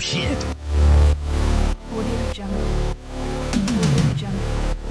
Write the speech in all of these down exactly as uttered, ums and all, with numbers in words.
shit. Audio Jungle. Audio Jungle.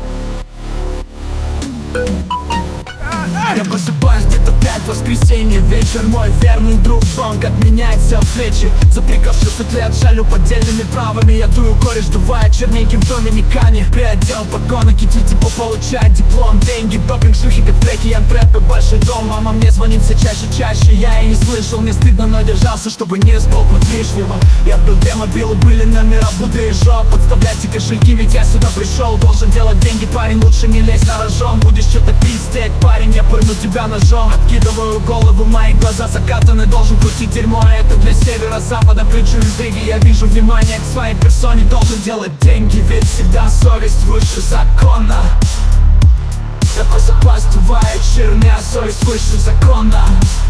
Я просыпаюсь где-то в пять, воскресенье вечер. Мой верный друг Бонг отменяется в плечи. Запрягавшись в лет, шалю поддельными правами. Я дую кореш, дувая черненький в Доминикане. Приодел погоны, кити типа получать диплом. Деньги, допинг, шлюхи, как треки, янтрэп и большой дом. Мама мне звонит все чаще, чаще. Я и не слышал, мне стыдно, но держался, чтобы не сболтнуть лишнего. Я был две мобилы, были номера, буды и жоп. Подставляйте кошельки, ведь я сюда пришел. Должен делать деньги, парень, лучше не лезь на рожон. Будешь что-то пиздеть, парень, я пырну тебя ножом. Откидываю голову, мои глаза закатаны. Должен крутить дерьмо, это для севера-запада. Кричу интриги, я вижу внимание к своей персоне. Должен делать деньги, ведь всегда совесть выше закона. Такой запас бывает жирный, а совесть выше закона.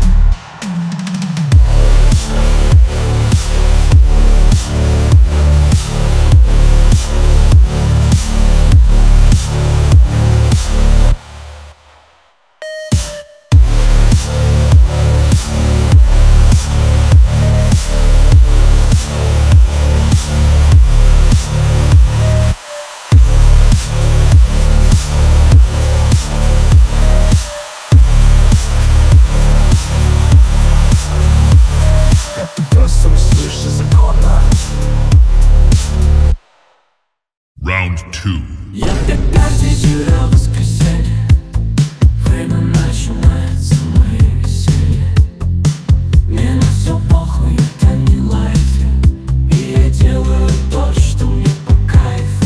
Round two. Я опять вечера воскресенье. Время начинается мое веселье. Мне на все похуй, это не лайф. И я делаю то, что мне по кайфу.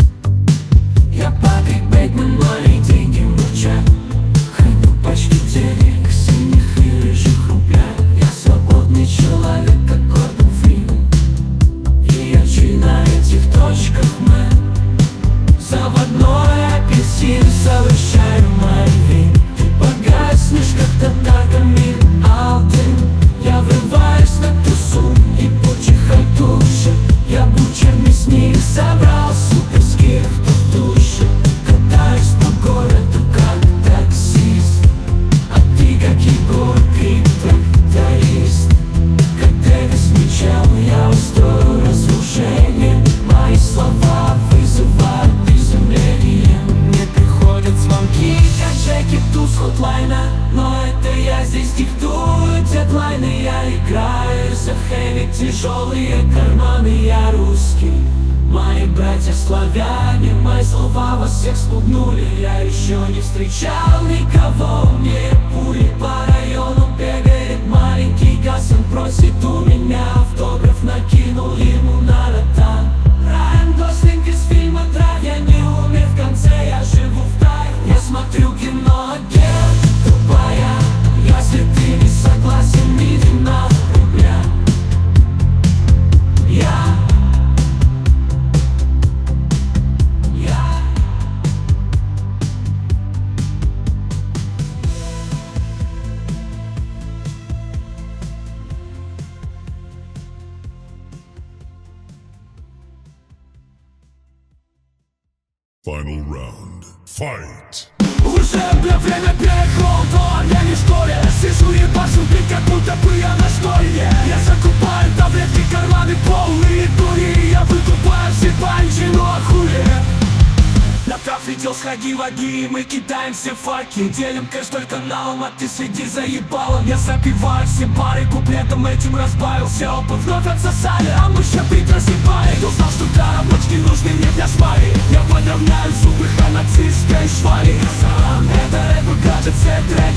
Я Патрик Бейтман, мои деньги мурчат. Храню пачки денег, синих и рыжих рублях. Я свободный человек, как Гордон Фриман. И я чей на этих точках, мэн. Заводной апельсин, совершаю мои вин. Ты погаснешь, как наркомин, алтын. Я врываюсь на тусу и почихай души. Я бучер мясник, собрал суперских в душе. Катаюсь по городу, как таксист. А ты, как Егор Крид, тракторист. Как Дэвис Митчелл, я устрою разрушение. Мои слова вызывают изумление. Мне приходят звонки, как Джеки Туз хотлайна. Но это я здесь диктую дедлайны. Я играю за хэви, тяжелые карманы. Я русский, мои братья славяне. Мои слова вас всех спугнули. Я еще не встречал никого. Мне пули по району бегает маленький газ. Он просит у меня автограф, накинул ему на ротан. Райан Гослинг из фильма «Драйв». Я не умер в конце, я живу в тайне. Я смотрю кино, агент, тупая. Если ты не согласен, иди на рубля. Я Я Final round. Fight. уже, бля, время перехолдо. Я не в школе, сижу и башу бит, как будто бы я на столе. Я закупаю таблетки, карманы полные дури. Я выкупаю все панчи, ну а хули. На трав летел, сходи ваги, и мы кидаем все факи. Делим кэш только налом, а ты следи за ебалом. Я запиваю все бары, куплетом этим разбавил. Все опы вновь отсосали, а мы ща бит разъебали. Кто знал, что коробочки нужны мне для свари. Я подровняю зубы, хронацистской швали. Это рэп, гаджет, все трек.